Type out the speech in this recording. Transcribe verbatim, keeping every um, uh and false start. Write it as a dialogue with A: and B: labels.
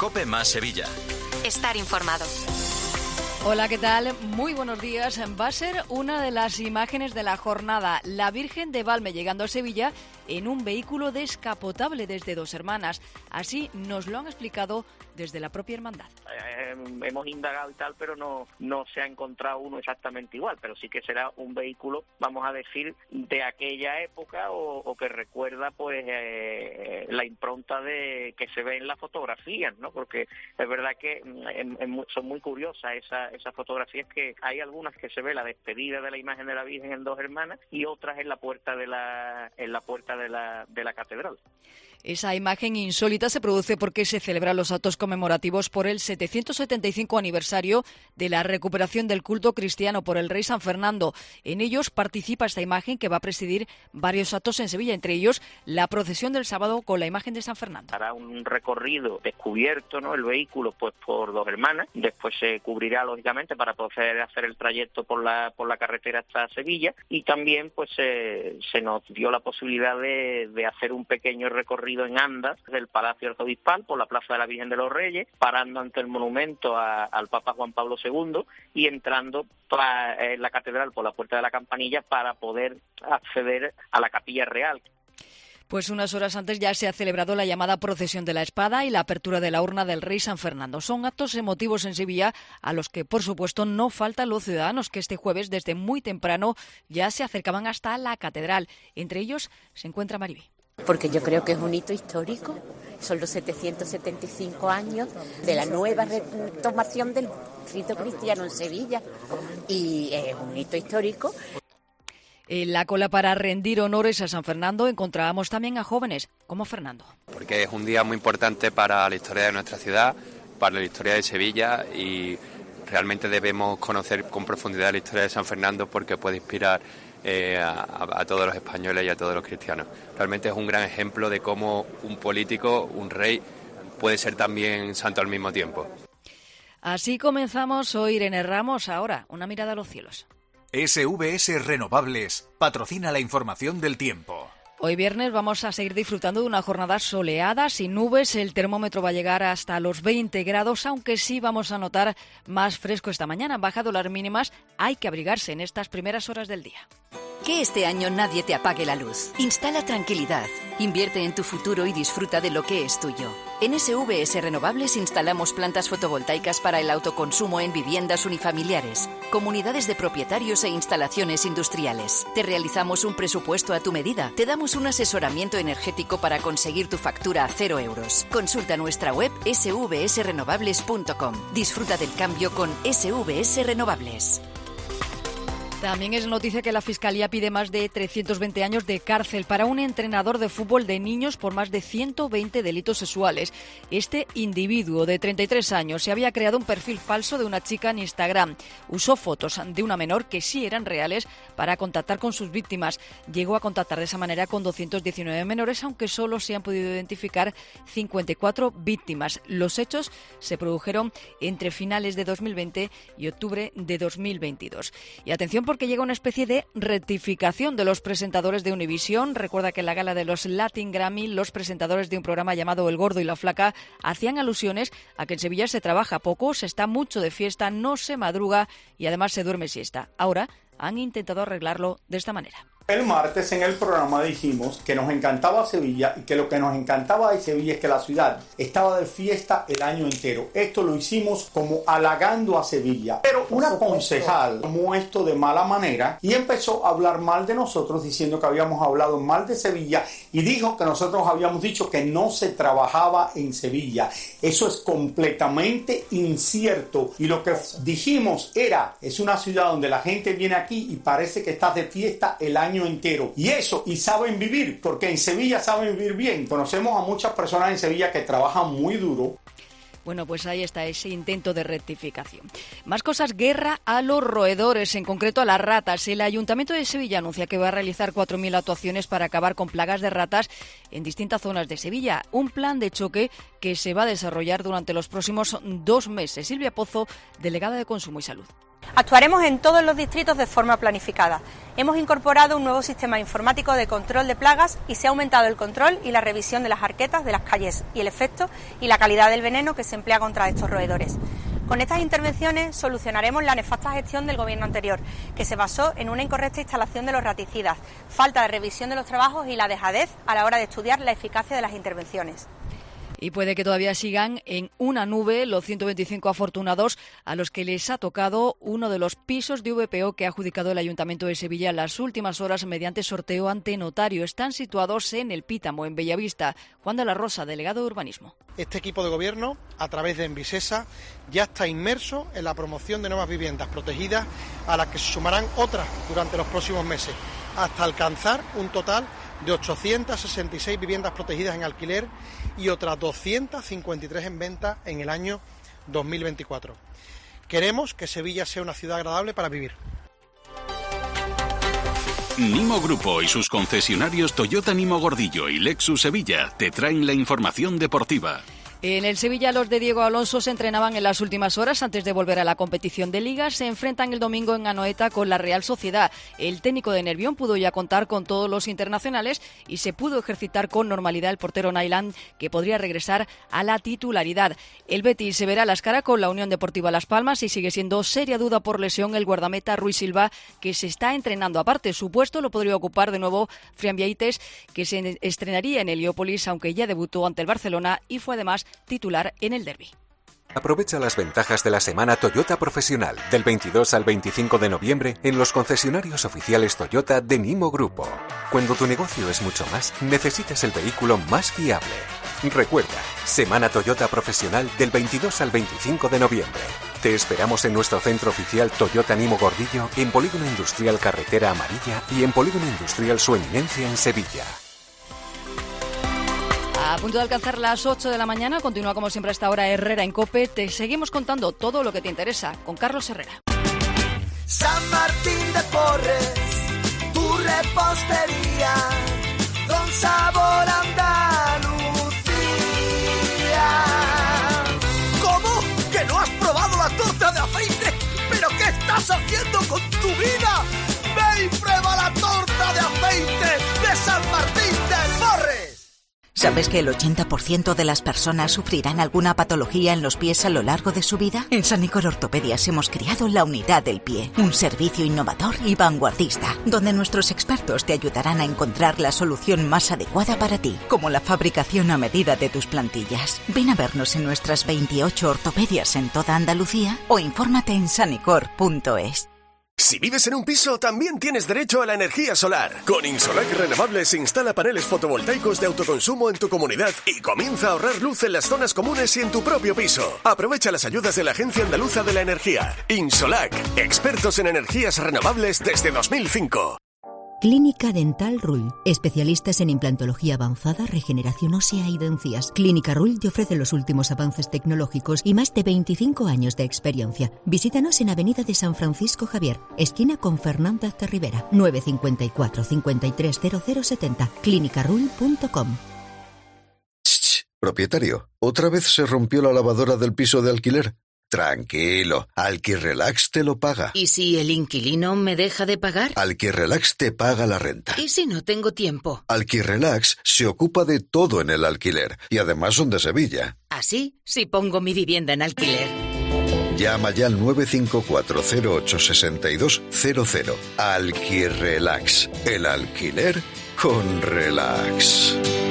A: COPE más Sevilla.
B: Estar informado.
C: Hola, ¿qué tal? Muy buenos días. Va a ser una de las imágenes de la jornada, la Virgen de Valme llegando a Sevilla en un vehículo descapotable desde Dos Hermanas. Así nos lo han explicado desde la propia hermandad.
D: Eh, hemos indagado y tal, pero no, no se ha encontrado uno exactamente igual, pero sí que será un vehículo, vamos a decir, de aquella época o, o que recuerda pues eh, la impronta de que se ve en las fotografías, ¿no? Porque es verdad que en, en, son muy curiosas esas, esas fotografías, que hay algunas que se ve la despedida de la imagen de la Virgen en Dos Hermanas y otras en la puerta de la en la puerta de la de la catedral.
C: Esa imagen insólita se produce porque se celebran los actos conmemorativos por el setecientos setenta y cinco aniversario de la recuperación del culto cristiano por el rey San Fernando. En ellos participa esta imagen que va a presidir varios actos en Sevilla, entre ellos la procesión del sábado con la imagen de San Fernando.
D: Hará un recorrido descubierto, ¿no?, el vehículo pues por Dos Hermanas, después se cubrirá lógicamente para poder hacer el trayecto por la por la carretera hasta Sevilla, y también pues eh, se nos dio la posibilidad de, de hacer un pequeño recorrido en andas del Palacio Arzobispal por la Plaza de la Virgen de los Reyes, parando ante el monumento a, al Papa Juan Pablo segundo y entrando para, en la catedral por la Puerta de la Campanilla para poder acceder a la Capilla Real.
C: Pues unas horas antes ya se ha celebrado la llamada Procesión de la Espada y la apertura de la urna del Rey San Fernando. Son actos emotivos en Sevilla a los que, por supuesto, no faltan los ciudadanos que este jueves, desde muy temprano, ya se acercaban hasta la catedral. Entre ellos se encuentra Maribí.
E: Porque yo creo que es un hito histórico. Son los setecientos setenta y cinco años de la nueva retomación del rito cristiano en Sevilla, y es un hito histórico.
C: En la cola para rendir honores a San Fernando encontrábamos también a jóvenes como Fernando.
F: Porque es un día muy importante para la historia de nuestra ciudad, para la historia de Sevilla, y realmente debemos conocer con profundidad la historia de San Fernando porque puede inspirar eh, a, a todos los españoles y a todos los cristianos. Realmente es un gran ejemplo de cómo un político, un rey, puede ser también santo al mismo tiempo.
C: Así comenzamos hoy. Irene Ramos, ahora una mirada a los cielos.
G: S V S Renovables patrocina la información del tiempo.
C: Hoy viernes vamos a seguir disfrutando de una jornada soleada, sin nubes. El termómetro va a llegar hasta los veinte grados, aunque sí vamos a notar más fresco esta mañana. Han bajado las mínimas, hay que abrigarse en estas primeras horas del día.
B: Que este año nadie te apague la luz. Instala tranquilidad. Invierte en tu futuro y disfruta de lo que es tuyo. En S V S Renovables instalamos plantas fotovoltaicas para el autoconsumo en viviendas unifamiliares, comunidades de propietarios e instalaciones industriales. Te realizamos un presupuesto a tu medida. Te damos un asesoramiento energético para conseguir tu factura a cero euros. Consulta nuestra web ese ve ese renovables punto com. Disfruta del cambio con S V S Renovables.
C: También es noticia que la Fiscalía pide más de trescientos veinte años de cárcel para un entrenador de fútbol de niños por más de ciento veinte delitos sexuales. Este individuo de treinta y tres años se había creado un perfil falso de una chica en Instagram. Usó fotos de una menor que sí eran reales para contactar con sus víctimas. Llegó a contactar de esa manera con doscientos diecinueve menores, aunque solo se han podido identificar cincuenta y cuatro víctimas. Los hechos se produjeron entre finales de dos mil veinte y octubre de dos mil veintidós. Y atención, porque llega una especie de rectificación de los presentadores de Univisión. Recuerda que en la gala de los Latin Grammy, los presentadores de un programa llamado El Gordo y la Flaca hacían alusiones a que en Sevilla se trabaja poco, se está mucho de fiesta, no se madruga y además se duerme siesta. Ahora han intentado arreglarlo de esta manera.
H: El martes en el programa dijimos que nos encantaba Sevilla y que lo que nos encantaba de Sevilla es que la ciudad estaba de fiesta el año entero. Esto lo hicimos como halagando a Sevilla. Pero una concejal tomó esto de mala manera y empezó a hablar mal de nosotros, diciendo que habíamos hablado mal de Sevilla, y dijo que nosotros habíamos dicho que no se trabajaba en Sevilla. Eso es completamente incierto, y lo que dijimos era, es una ciudad donde la gente viene aquí y parece que está de fiesta el año entero, y eso, y saben vivir, porque en Sevilla saben vivir bien. Conocemos a muchas personas en Sevilla que trabajan muy duro.
C: Bueno, pues ahí está ese intento de rectificación. Más cosas, guerra a los roedores, en concreto a las ratas. El Ayuntamiento de Sevilla anuncia que va a realizar cuatro mil actuaciones para acabar con plagas de ratas en distintas zonas de Sevilla. Un plan de choque que se va a desarrollar durante los próximos dos meses. Silvia Pozo, delegada de Consumo y Salud.
A: Actuaremos en todos los distritos de forma planificada. Hemos incorporado un nuevo sistema informático de control de plagas y se ha aumentado el control y la revisión de las arquetas de las calles y el efecto y la calidad del veneno que se emplea contra estos roedores. Con estas intervenciones solucionaremos la nefasta gestión del gobierno anterior, que se basó en una incorrecta instalación de los raticidas, falta de revisión de los trabajos y la dejadez a la hora de estudiar la eficacia de las intervenciones.
C: Y puede que todavía sigan en una nube los ciento veinticinco afortunados a los que les ha tocado uno de los pisos de V P O que ha adjudicado el Ayuntamiento de Sevilla en las últimas horas mediante sorteo ante notario. Están situados en El Pítamo, en Bellavista. Juan de la Rosa, delegado de Urbanismo.
I: Este equipo de gobierno, a través de Envisesa, ya está inmerso en la promoción de nuevas viviendas protegidas, a las que se sumarán otras durante los próximos meses, hasta alcanzar un total de ochocientas sesenta y seis viviendas protegidas en alquiler y otras doscientas cincuenta y tres en venta en el año dos mil veinticuatro. Queremos que Sevilla sea una ciudad agradable para vivir.
J: Nimo Grupo y sus concesionarios Toyota Nimo Gordillo y Lexus Sevilla te traen la información deportiva.
C: En el Sevilla, los de Diego Alonso se entrenaban en las últimas horas antes de volver a la competición de Liga. Se enfrentan el domingo en Anoeta con la Real Sociedad. El técnico de Nervión pudo ya contar con todos los internacionales y se pudo ejercitar con normalidad el portero Nailán, que podría regresar a la titularidad. El Betis se verá las caras con la Unión Deportiva Las Palmas y sigue siendo seria duda por lesión el guardameta Ruiz Silva, que se está entrenando. Aparte, su puesto lo podría ocupar de nuevo Frián Vieites, que se estrenaría en Heliópolis, aunque ya debutó ante el Barcelona y fue además titular en el derbi.
K: Aprovecha las ventajas de la semana Toyota Profesional del veintidós al veinticinco de noviembre en los concesionarios oficiales Toyota de Nimo Grupo. Cuando tu negocio es mucho más, necesitas el vehículo más fiable. Recuerda, semana Toyota Profesional del veintidós al veinticinco de noviembre. Te esperamos en nuestro centro oficial Toyota Nimo Gordillo, en Polígono Industrial Carretera Amarilla y en Polígono Industrial Su Eminencia en Sevilla.
C: A punto de alcanzar las ocho de la mañana, continúa como siempre a esta hora Herrera en COPE. Te seguimos contando todo lo que te interesa con Carlos Herrera.
L: San Martín de Porres, tu repostería, con sabor a Andalucía. ¿Cómo? ¿Que no has probado la torta de aceite? ¿Pero qué estás haciendo con tu vida? Ve y prueba la torta de aceite de San Martín de Porres.
M: ¿Sabes que el ochenta por ciento de las personas sufrirán alguna patología en los pies a lo largo de su vida? En Sanicor Ortopedias hemos creado la Unidad del Pie, un servicio innovador y vanguardista, donde nuestros expertos te ayudarán a encontrar la solución más adecuada para ti, como la fabricación a medida de tus plantillas. Ven a vernos en nuestras veintiocho ortopedias en toda Andalucía o infórmate en sanicor punto es.
N: Si vives en un piso, también tienes derecho a la energía solar. Con Insolac Renovables instala paneles fotovoltaicos de autoconsumo en tu comunidad y comienza a ahorrar luz en las zonas comunes y en tu propio piso. Aprovecha las ayudas de la Agencia Andaluza de la Energía. Insolac, expertos en energías renovables desde dos mil cinco.
O: Clínica Dental Rull, especialistas en implantología avanzada, regeneración ósea y dentías. Clínica Rull te ofrece los últimos avances tecnológicos y más de veinticinco años de experiencia. Visítanos en Avenida de San Francisco Javier, esquina con Fernando Azta Rivera, nueve cinco cuatro, cinco tres cero cero siete cero, clínica rull punto com.
P: Propietario, ¿otra vez se rompió la lavadora del piso de alquiler? Tranquilo, Alquirrelax te lo paga.
Q: ¿Y si el inquilino me deja de pagar?
P: Alquirrelax te paga la renta.
Q: ¿Y si no tengo tiempo?
P: Alquirrelax se ocupa de todo en el alquiler y además son de Sevilla.
Q: ¿Así? Si pongo mi vivienda en alquiler.
P: Llama ya al nueve cinco cuatro cero ocho seis dos cero cero. Alquirrelax, el alquiler con relax.